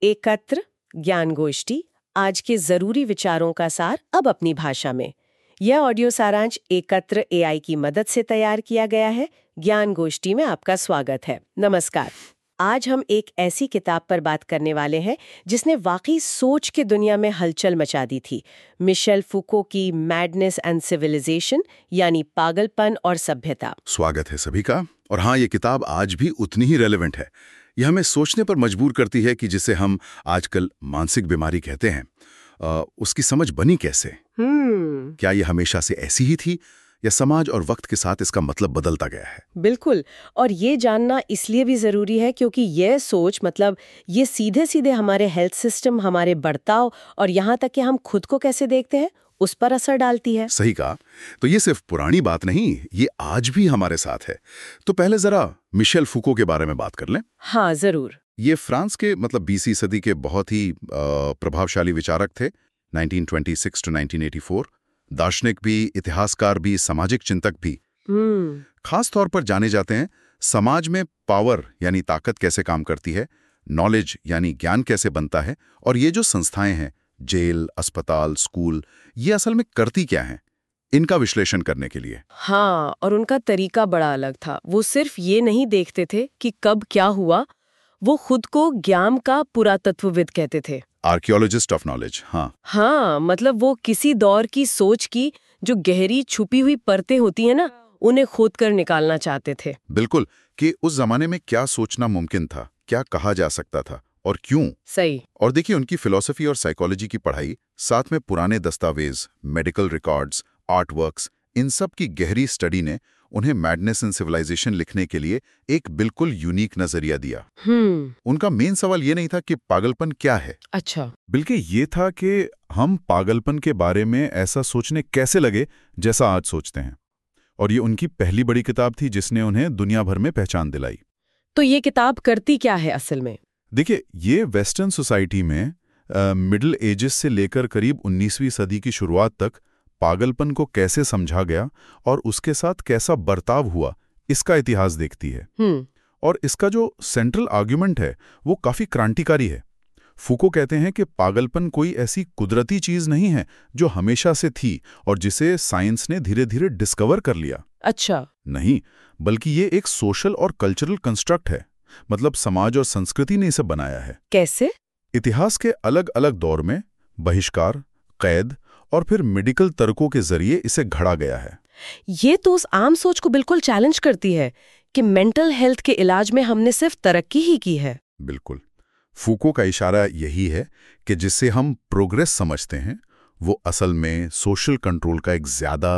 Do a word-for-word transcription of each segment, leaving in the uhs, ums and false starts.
एकत्र ज्ञान गोष्ठी, आज के जरूरी विचारों का सार अब अपनी भाषा में। यह ऑडियो सारांश एकत्र एआई की मदद से तैयार किया गया है। ज्ञान गोष्ठी में आपका स्वागत है। नमस्कार। आज हम एक ऐसी किताब पर बात करने वाले हैं जिसने वाकई सोच के दुनिया में हलचल मचा दी थी। मिशेल फूको की मैडनेस एंड सिविलाइजेशन, यानी पागलपन और सभ्यता। स्वागत है सभी का। और हाँ, ये किताब आज भी उतनी ही रेलेवेंट है। यह हमें सोचने पर मजबूर करती है कि जिसे हम आजकल मानसिक बीमारी कहते हैं, आ, उसकी समझ बनी कैसे। हम्म क्या ये हमेशा से ऐसी ही थी या समाज और वक्त के साथ इसका मतलब बदलता गया है? बिल्कुल। और ये जानना इसलिए भी जरूरी है क्योंकि यह सोच, मतलब ये सीधे सीधे हमारे हेल्थ सिस्टम, हमारे बर्ताव और यहाँ तक कि हम खुद को कैसे देखते हैं उस पर असर डालती है। सही कहा। तो ये सिर्फ पुरानी बात नहीं, ये आज भी हमारे साथ है। तो पहले जरा मिशेल फूको के बारे में बात कर लें। हाँ जरूर। ये फ्रांस के मतलब बीसवीं सदी के बहुत ही प्रभावशाली विचारक थे। Nineteen twenty six to nineteen eighty four. दार्शनिक भी, इतिहासकार भी, सामाजिक चिंतक भी। हम्म खास तौर पर जाने जाते हैं समाज में पावर यानी ताकत कैसे काम करती है, नॉलेज यानी ज्ञान कैसे बनता है, और ये जो संस्थाएं हैं, जेल, अस्पताल, स्कूल, ये असल में करती क्या हैं, इनका विश्लेषण करने के लिए। हाँ, और उनका तरीका बड़ा अलग था। वो सिर्फ ये नहीं देखते थे कि कब क्या हुआ, वो खुद को ज्ञान का पुरातत्वविद कहते थे। Archaeologist of knowledge. हाँ हाँ, मतलब वो किसी दौर की सोच की जो गहरी छुपी हुई परतें होती है ना, उन्हें खोद कर निकालना चाहते थे। बिल्कुल, कि उस जमाने में क्या सोचना मुमकिन था, क्या कहा जा सकता था और क्यों। सही। और देखिए, उनकी फिलॉसफी और साइकोलॉजी की पढ़ाई, साथ में पुराने दस्तावेज, मेडिकल रिकॉर्ड्स, आर्ट वर्क्स, इन सब की गहरी स्टडी ने उन्हें मैडनेस एंड सिविलाइजेशन लिखने के लिए एक बिल्कुल यूनिक नजरिया दिया। हम्म उनका मेन सवाल ये नहीं था कि पागलपन क्या है, अच्छा, बल्कि ये था कि हम पागलपन के बारे में ऐसा सोचने कैसे लगे जैसा आज सोचते हैं। और ये उनकी पहली बड़ी किताब थी जिसने उन्हें दुनिया भर में पहचान दिलाई। तो ये किताब करती क्या है असल में? देखिए, ये वेस्टर्न सोसाइटी में मिडिल एजेस से लेकर करीब उन्नीसवीं सदी की शुरुआत तक पागलपन को कैसे समझा गया और उसके साथ कैसा बर्ताव हुआ, इसका इतिहास देखती है। हम्म और इसका जो सेंट्रल आर्ग्यूमेंट है वो काफी क्रांतिकारी है। फूको कहते हैं कि पागलपन कोई ऐसी कुदरती चीज नहीं है जो हमेशा से थी और जिसे साइंस ने धीरे धीरे डिस्कवर कर लिया। अच्छा। नहीं, बल्कि ये एक सोशल और कल्चरल कंस्ट्रक्ट है। मतलब समाज और संस्कृति ने इसे बनाया है। कैसे? इतिहास के अलग अलग दौर में बहिष्कार, कैद और फिर मेडिकल तर्कों के जरिए इसे घड़ा गया है। ये तो उस आम सोच को बिल्कुल चैलेंज करती है कि मेंटल हेल्थ के इलाज में हमने सिर्फ तरक्की ही की है। बिल्कुल। फूको का इशारा यही है कि जिससे हम प्रोग्रेस समझते हैं वो असल में सोशल कंट्रोल का एक ज्यादा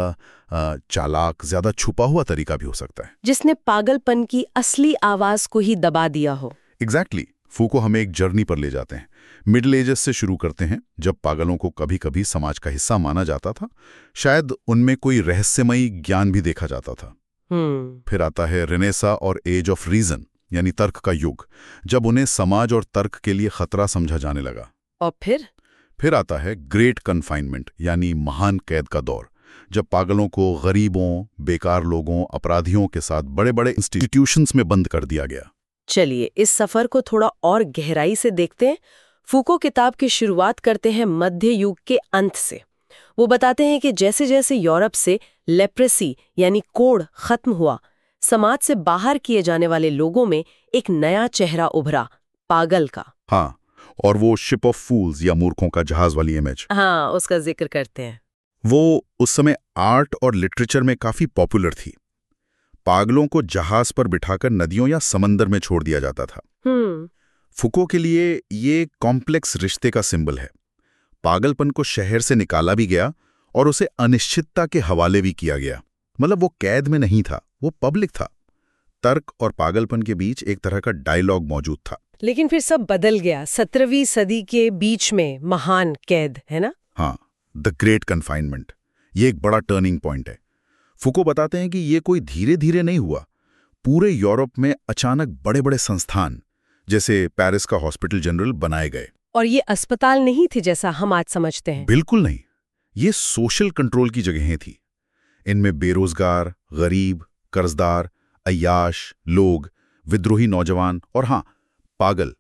चालाक, ज्यादा छुपा हुआ तरीका भी हो सकता है, जिसने पागलपन की असली आवाज को ही दबा दिया हो। Exactly exactly. फूको हमें एक जर्नी पर ले जाते हैं। मिडिल एजेस से शुरू करते हैं, जब पागलों को कभी कभी समाज का हिस्सा माना जाता था। शायद उनमें कोई रहस्यमयी ज्ञान भी देखा जाता था। हम्म फिर आता है रेनेसा और एज ऑफ रीजन, यानी तर्क का युग, जब उन्हें समाज और तर्क के लिए खतरा समझा जाने लगा। और फिर फिर आता है ग्रेट कन्फाइनमेंट, यानी महान कैद का दौर, जब पागलों को गरीबों, बेकार लोगों, अपराधियों के साथ बड़े बड़े इंस्टीट्यूशंस में बंद कर दिया गया। चलिए इस सफर को थोड़ा और गहराई से देखते हैं। फूको किताब की शुरुआत करते हैं मध्य युग के अंत से। वो बताते हैं कि जैसे जैसे यूरोप से लेप्रेसी यानी कोढ़ खत्म हुआ, समाज से बाहर किए जाने वाले लोगों में एक नया चेहरा उभरा, पागल का। हाँ, और वो शिप ऑफ फूल्स या मूर्खों का जहाज वाली इमेज, हाँ, उसका जिक्र करते हैं। वो उस समय आर्ट और लिटरेचर में काफी पॉपुलर थी। पागलों को जहाज पर बिठाकर नदियों या समंदर में छोड़ दिया जाता था। हम्म फूको के लिए ये कॉम्प्लेक्स रिश्ते का सिंबल है। पागलपन को शहर से निकाला भी गया और उसे अनिश्चितता के हवाले भी किया गया। मतलब वो कैद में नहीं था, वो पब्लिक था। तर्क और पागलपन के बीच एक तरह का डायलॉग मौजूद था। लेकिन फिर सब बदल गया सत्रहवीं सदी के बीच में। महान कैद, है ना? हाँ, द ग्रेट कन्फाइनमेंट, ये एक बड़ा टर्निंग पॉइंट है। फूको बताते हैं कि ये कोई धीरे धीरे नहीं हुआ। पूरे यूरोप में अचानक बड़े बड़े संस्थान, जैसे पेरिस का हॉस्पिटल जनरल, बनाए गए। और ये अस्पताल नहीं थे जैसा हम आज समझते हैं। बिल्कुल नहीं, ये सोशल कंट्रोल की जगहें थी। इनमें बेरोजगार, गरीब, कर्जदार, अय्याश लोग, विद्रोही नौजवान और हाँ, पागल,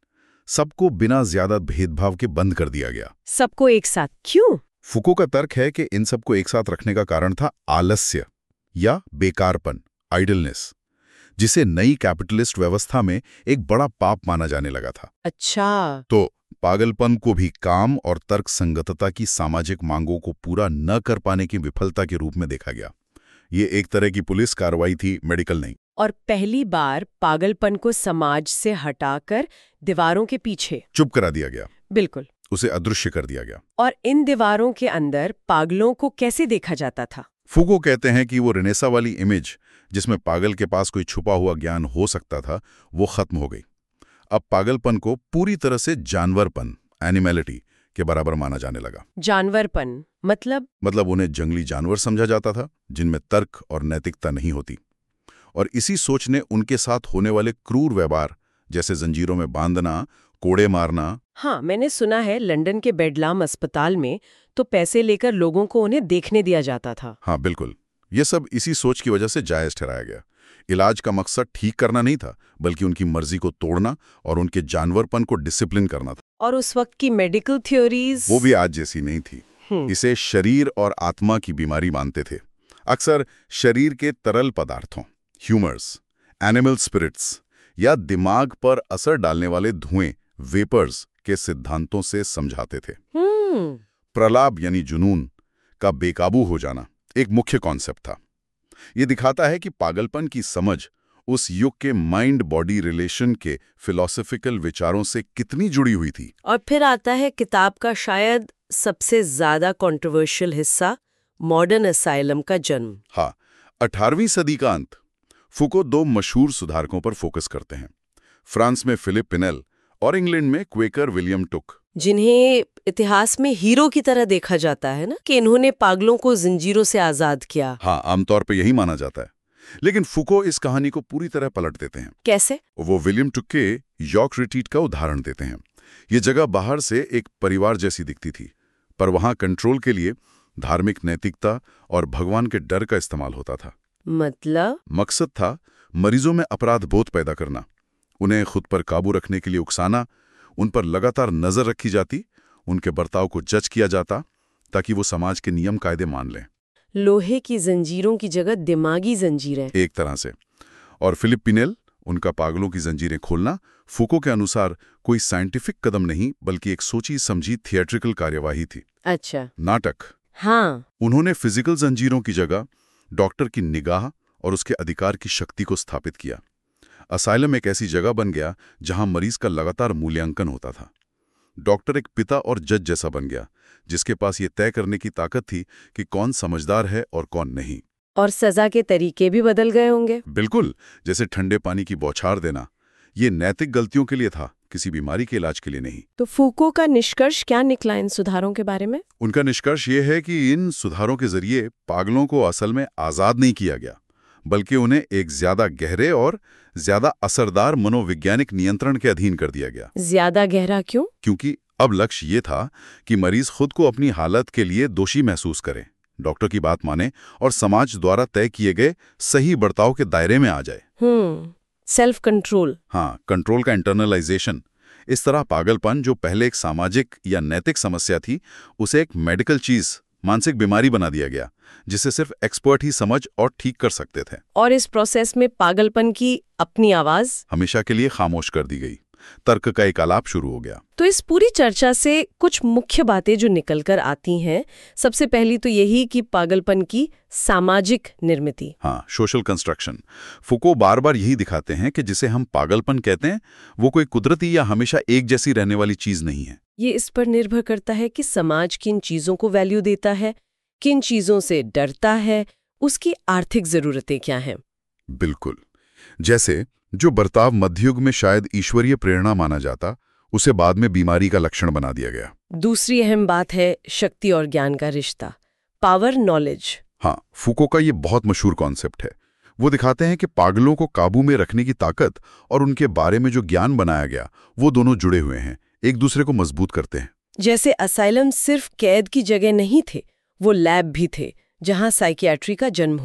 सबको बिना ज्यादा भेदभाव के बंद कर दिया गया। सबको एक साथ क्यों? फुको का तर्क है कि इन सबको एक साथ रखने का कारण था आलस्य या बेकारपन, आइडलनेस, जिसे नई कैपिटलिस्ट व्यवस्था में एक बड़ा पाप माना जाने लगा था। अच्छा। तो पागलपन को भी काम और तर्क संगतता की सामाजिक मांगों को पूरा न कर पाने की विफलता के रूप में देखा गया। ये एक तरह की पुलिस कार्रवाई थी, मेडिकल नहीं। और पहली बार पागलपन को समाज से हटाकर दीवारों के पीछे चुप करा दिया गया। बिल्कुल। उसे अदृश्य कर दिया गया। और इन दीवारों के अंदर पागलों को कैसे देखा जाता था? फुको कहते हैं कि वो रेनेसा वाली इमेज जिसमें पागल के पास कोई छुपा हुआ ज्ञान हो सकता था, वो खत्म हो गई। अब पागलपन को पूरी तरह से जानवरपन, एनिमैलिटी के बराबर माना जाने लगा। जानवरपन मतलब? मतलब उन्हें जंगली जानवर समझा जाता था जिनमें तर्क और नैतिकता नहीं होती। और इसी सोच ने उनके साथ होने वाले क्रूर व्यवहार, जैसे जंजीरों में बांधना, कोड़े मारना। हाँ, मैंने सुना है लंदन के बेडलाम अस्पताल में तो पैसे लेकर लोगों को उन्हें देखने दिया जाता था। हाँ बिल्कुल, ये सब इसी सोच की वजह से जायज ठहराया गया। इलाज का मकसद ठीक करना नहीं था, बल्कि उनकी मर्जी को तोड़ना और उनके जानवरपन को डिसिप्लिन करना था। और उस वक्त की मेडिकल थ्योरीज वो भी आज जैसी नहीं थी। इसे शरीर और आत्मा की बीमारी मानते थे। अक्सर शरीर के तरल पदार्थों, ह्यूमर्स, एनिमल स्पिरिट्स या दिमाग पर असर डालने वाले धुएं, वेपर्स के सिद्धांतों से समझाते थे। प्रलाप यानी जुनून का बेकाबू हो जाना एक मुख्य कॉन्सेप्ट था। यह दिखाता है कि पागलपन की समझ उस युग के माइंड बॉडी रिलेशन के फिलॉसफिकल विचारों से कितनी जुड़ी हुई थी। और फिर आता है किताब का शायद सबसे ज्यादा कंट्रोवर्शियल हिस्सा, मॉडर्न असाइलम का जन्म। हाँ, अठारहवीं सदी का अंत। फुको दो मशहूर सुधारकों पर फोकस करते हैं, फ्रांस में फिलिप पिनेल और इंग्लैंड में क्वेकर विलियम टुक, जिन्हें इतिहास में हीरो की तरह देखा जाता है ना, कि इन्होंने पागलों को जंजीरों से आजाद किया। हाँ, आमतौर पे यही माना जाता है। लेकिन फुको इस कहानी को पूरी तरह पलट देते हैं। कैसे? वो विलियम टुक के यॉर्क रिट्रीट का उदाहरण देते हैं। ये जगह बाहर से एक परिवार जैसी दिखती थी, पर वहां कंट्रोल के लिए धार्मिक नैतिकता और भगवान के डर का इस्तेमाल होता था। मतलब? मकसद था मरीजों में अपराध बोध पैदा करना, उन्हें खुद पर काबू रखने के लिए उकसाना, उन पर लगातार नजर रखी जाती, उनके बर्ताव को जज किया जाता ताकि वो समाज के नियम कायदे मान लें। लोहे की जंजीरों की जगह दिमागी जंजीरें एक तरह से। और फिलिप पिनेल, उनका पागलों की जंजीरें खोलना फुको के अनुसार कोई साइंटिफिक कदम नहीं, बल्कि एक सोची समझी थिएट्रिकल कार्यवाही थी। अच्छा, नाटक। हाँ। उन्होंने फिजिकल जंजीरों की जगह डॉक्टर की निगाह और उसके अधिकार की शक्ति को स्थापित किया। असाइलम एक ऐसी जगह बन गया जहां मरीज का लगातार मूल्यांकन होता था। डॉक्टर एक पिता और जज जैसा बन गया, जिसके पास ये तय करने की ताकत थी कि कौन समझदार है और कौन नहीं। और सजा के तरीके भी बदल गए होंगे। बिल्कुल, जैसे ठंडे पानी की बौछार देना, ये नैतिक गलतियों के लिए था, किसी बीमारी के इलाज के लिए नहीं। तो फूको का निष्कर्ष क्या निकला इन सुधारों के बारे में? उनका निष्कर्ष ये है कि इन सुधारों के जरिए पागलों को असल में आजाद नहीं किया गया, बल्कि उन्हें एक ज्यादा गहरे और ज्यादा असरदार मनोवैज्ञानिक नियंत्रण के अधीन कर दिया गया। ज्यादा गहरा क्यों? क्योंकि अब लक्ष्य ये था कि मरीज खुद को अपनी हालत के लिए दोषी महसूस करे, डॉक्टर की बात माने और समाज द्वारा तय किए गए सही बर्ताव के दायरे में आ जाए। Hmm self control. हाँ, कंट्रोल का इंटरनलाइजेशन। इस तरह पागलपन, जो पहले एक सामाजिक या नैतिक समस्या थी, उसे एक मेडिकल चीज, मानसिक बीमारी बना दिया गया, जिसे सिर्फ एक्सपर्ट ही समझ और ठीक कर सकते थे। और इस प्रोसेस में पागलपन की अपनी आवाज हमेशा के लिए खामोश कर दी गई। तर्क का एक आलाप शुरू हो गया। तो इस पूरी चर्चा से कुछ मुख्य बातें जो निकलकर आती हैं, सबसे पहली तो यही कि पागलपन की सामाजिक निर्मिति। हाँ, सोशल कंस्ट्रक्शन। फुको बार बार यही दिखाते हैं कि जिसे हम पागलपन कहते हैं, वो कोई कुदरती या हमेशा एक जैसी रहने वाली चीज नहीं है। ये इस पर निर्भर करता है कि समाज किन चीजों को वैल्यू देता है, किन चीजों से डरता है, उसकी आर्थिक जरूरतें क्या हैं। बिल्कुल। जैसे जो बर्ताव मध्ययुग में शायद ईश्वरीय प्रेरणा माना जाता, उसे बाद में बीमारी का लक्षण बना दिया गया। दूसरी अहम बात है शक्ति और ज्ञान का रिश्ता, पावर नॉलेज। हाँ, फुको का ये बहुत मशहूर कॉन्सेप्ट है। वो दिखाते हैं कि पागलों को काबू में रखने की ताकत और उनके बारे में जो ज्ञान बनाया गया, वो दोनों जुड़े हुए हैं, एक दूसरे को मजबूत करते हैं। जैसे असाइलम सिर्फ कैद की जगह नहीं थे, वो लैब भी थे जहां साइकियाट्री का जन्म हुआ।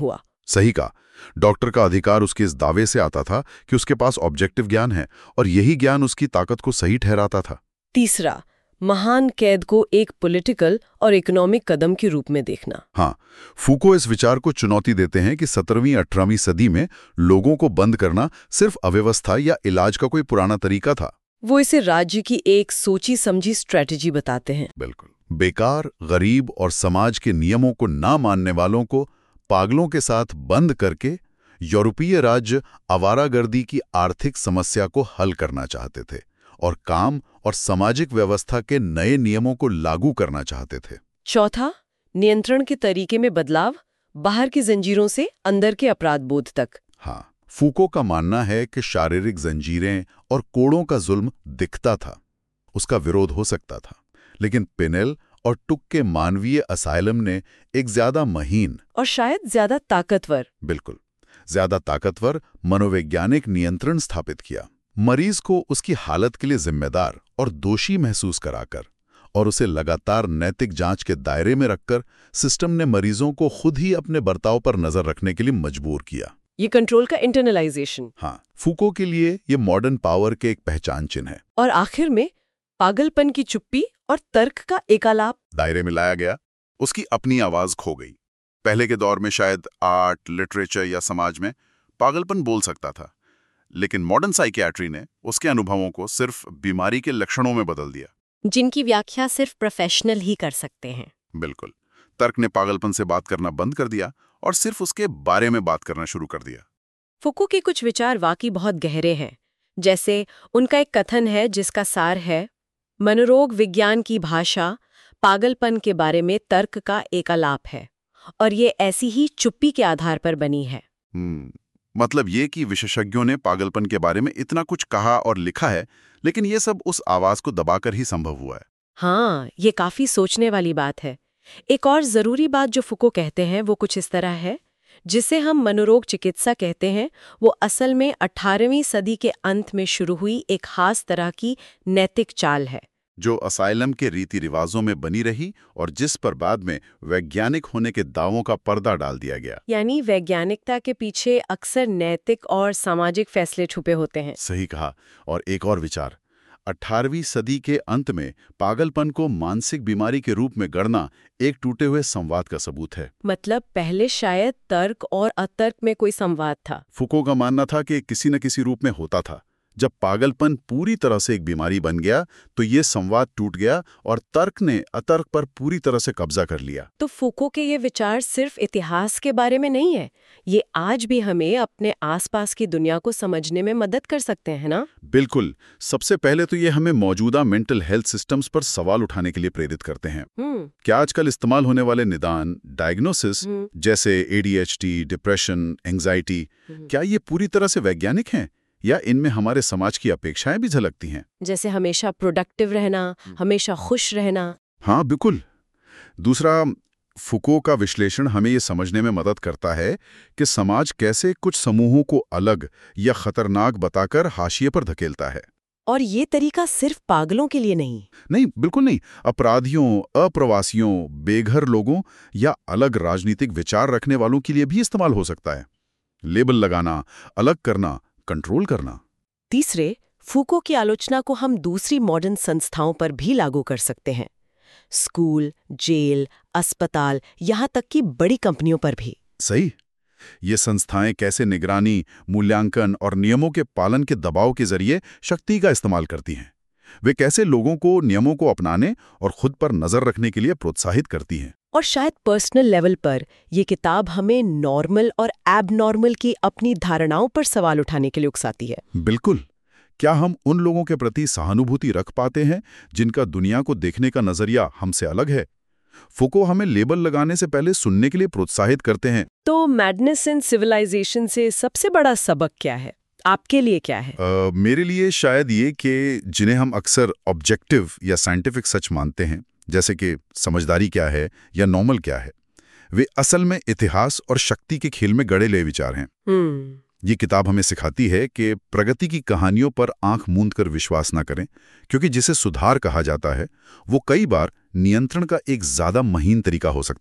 सही कहा। डॉक्टर का अधिकार उसके इस दावे से आता था कि उसके पास ऑब्जेक्टिव ज्ञान है और यही ज्ञान उसकी ताकत को सही ठहराता था। तीसरा, महान कैद को एक पॉलिटिकल और इकोनॉमिक कदम के रूप में देखना। हाँ, फूको इस विचार को चुनौती देते हैं कि सत्रहवीं अठारहवीं सदी में लोगों को बंद करना सिर्फ अव्यवस्था या इलाज का कोई पुराना तरीका था। वो इसे राज्य की एक सोची समझी स्ट्रेटजी बताते हैं। बिल्कुल। बेकार, गरीब और समाज के नियमों को ना मानने वालों को पागलों के साथ बंद करके यूरोपीय राज्य आवारागर्दी की आर्थिक समस्या को हल करना चाहते थे और काम और सामाजिक व्यवस्था के नए नियमों को लागू करना चाहते थे। चौथा, नियंत्रण के तरीके में बदलाव, बाहर की जंजीरों से अंदर के अपराध बोध तक। हाँ, फूको का मानना है कि शारीरिक जंजीरें और कोड़ों का जुल्म दिखता था, उसका विरोध हो सकता था, लेकिन पिनेल और टुक के मानवीय असाइलम ने एक ज्यादा महीन और शायद ज्यादा ताकतवर बिल्कुल ज्यादा ताकतवर मनोवैज्ञानिक नियंत्रण स्थापित किया, मरीज को उसकी हालत के लिए जिम्मेदार और दोषी महसूस कराकर और उसे लगातार नैतिक जांच के दायरे में रखकर सिस्टम ने मरीजों को खुद ही अपने बर्ताव पर नजर रखने के लिए मजबूर किया। ये कंट्रोल का इंटरनलाइजेशन। हाँ, फूको के लिए ये मॉडर्न पावर के एक पहचान चिन्ह है। और आखिर में पागलपन की चुप्पी और तर्क का एकालाप दायरे में लाया गया, उसकी अपनी आवाज खो गई। पहले के दौर में शायद आर्ट, लिटरेचर या समाज में पागलपन बोल सकता था, लेकिन मॉडर्न साइकियाट्री ने उसके अनुभवों को सिर्फ बीमारी के लक्षणों में बदल दिया, जिनकी व्याख्या सिर्फ प्रोफेशनल ही कर सकते हैं। बिल्कुल। तर्क ने पागलपन से बात करना बंद कर दिया और सिर्फ उसके बारे में बात करना शुरू कर दिया। फुको के कुछ विचार वाकई बहुत गहरे हैं। जैसे उनका एक कथन है जिसका सार है, मनोरोग विज्ञान की भाषा पागलपन के बारे में तर्क का एकालाप है और ये ऐसी ही चुप्पी के आधार पर बनी है। हम्म, मतलब ये कि विशेषज्ञों ने पागलपन के बारे में इतना कुछ कहा और लिखा है, लेकिन ये सब उस आवाज को दबाकर ही संभव हुआ है। हाँ, ये काफी सोचने वाली बात है। एक और जरूरी बात जो फुको कहते हैं वो कुछ इस तरह है, जिसे हम मनोरोग चिकित्सा कहते हैं, वो असल में अठारहवीं सदी के अंत में शुरू हुई एक खास तरह की नैतिक चाल है, जो असाइलम के रीति रिवाजों में बनी रही और जिस पर बाद में वैज्ञानिक होने के दावों का पर्दा डाल दिया गया। यानी वैज्ञानिकता के पीछे अक्सर नैतिक और सामाजिक फैसले छुपे होते हैं। सही कहा। और एक और विचार, अठारहवीं सदी के अंत में पागलपन को मानसिक बीमारी के रूप में गणना एक टूटे हुए संवाद का सबूत है। मतलब पहले शायद तर्क और अतर्क में कोई संवाद था। फुको का मानना था कि किसी न किसी रूप में होता था। जब पागलपन पूरी तरह से एक बीमारी बन गया तो ये संवाद टूट गया और तर्क ने अतर्क पर पूरी तरह से कब्जा कर लिया। तो फुको के ये विचार सिर्फ इतिहास के बारे में नहीं है, ये आज भी हमें अपने आसपास की दुनिया को समझने में मदद कर सकते हैं ना? बिल्कुल। सबसे पहले तो ये हमें मौजूदा मेंटल हेल्थ सिस्टम्स पर सवाल उठाने के लिए प्रेरित करते हैं। क्या आजकल इस्तेमाल होने वाले निदान, डायग्नोसिस जैसे A D H D, depression, anxiety, क्या ये पूरी तरह से वैज्ञानिक हैं या इनमें हमारे समाज की अपेक्षाएं भी झलकती हैं? जैसे हमेशा प्रोडक्टिव रहना, हमेशा खुश रहना। हाँ, बिल्कुल। दूसरा, फुको का विश्लेषण हमें ये समझने में मदद करता है कि समाज कैसे कुछ समूहों को अलग या खतरनाक बताकर हाशिए पर धकेलता है। और ये तरीका सिर्फ पागलों के लिए नहीं। नहीं, बिल्कुल नहीं। अपराधियों, अप्रवासियों, बेघर लोगों या अलग राजनीतिक विचार रखने वालों के लिए भी इस्तेमाल हो सकता है। लेबल लगाना, अलग करना, कंट्रोल करना। तीसरे, फूको की आलोचना को हम दूसरी मॉडर्न संस्थाओं पर भी लागू कर सकते हैं। स्कूल, जेल, अस्पताल, यहाँ तक कि बड़ी कंपनियों पर भी। सही। ये संस्थाएं कैसे निगरानी, मूल्यांकन और नियमों के पालन के दबाव के जरिए शक्ति का इस्तेमाल करती हैं। वे कैसे लोगों को नियमों को अपनाने और खुद पर नजर रखने के लिए प्रोत्साहित करती हैं। और शायद पर्सनल लेवल पर ये किताब हमें नॉर्मल और एबनॉर्मल की अपनी धारणाओं पर सवाल उठाने के लिए उकसाती है। बिल्कुल। क्या हम उन लोगों के प्रति सहानुभूति रख पाते हैं जिनका दुनिया को देखने का नजरिया हमसे अलग है? फुको हमें लेबल लगाने से पहले सुनने के लिए प्रोत्साहित करते हैं। तो मैडनेस इन सिविलाइजेशन से सबसे बड़ा सबक क्या है? आपके लिए क्या है? uh, मेरे लिए शायद ये कि जिन्हें हम अक्सर ऑब्जेक्टिव या साइंटिफिक सच मानते हैं, जैसे कि समझदारी क्या है या नॉर्मल क्या है, वे असल में इतिहास और शक्ति के खेल में गड़े ले विचार हैं। hmm. ये किताब हमें सिखाती है कि प्रगति की कहानियों पर आंख मूंद कर विश्वास न करें, क्योंकि जिसे सुधार कहा जाता है वो कई बार नियंत्रण का एक ज्यादा महीन तरीका हो सकता है।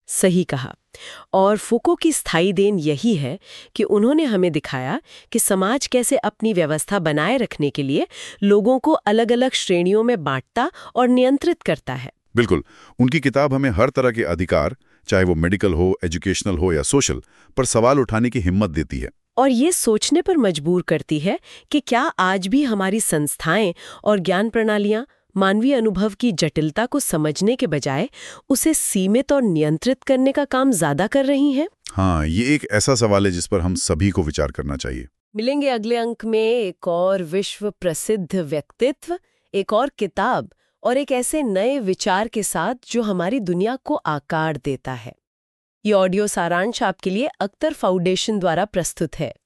सही कहा। और फुको की स्थायी देन यही है कि उन्होंने हमें दिखाया कि समाज कैसे अपनी व्यवस्था बनाए रखने के लिए लोगों को अलग-अलग श्रेणियों में बांटता और नियंत्रित करता है। बिल्कुल। उनकी किताब हमें हर तरह के अधिकार, चाहे वो मेडिकल हो, एजुकेशनल हो या सोशल, पर सवाल उठाने की हिम्मत देती है। और ये सोचने पर मजबूर करती है कि क्या आज भी हमारी संस्थाएं और ज्ञान प्रणालियां मानवीय अनुभव की जटिलता को समझने के बजाय उसे सीमित और नियंत्रित करने का काम ज्यादा कर रही हैं? हाँ, ये एक ऐसा सवाल है जिस पर हम सभी को विचार करना चाहिए। मिलेंगे अगले अंक में एक और विश्व प्रसिद्ध व्यक्तित्व, एक और किताब और एक ऐसे नए विचार के साथ जो हमारी दुनिया को आकार देता है। ये ऑडियो सारांश आपके लिए अख्तर फाउंडेशन द्वारा प्रस्तुत है।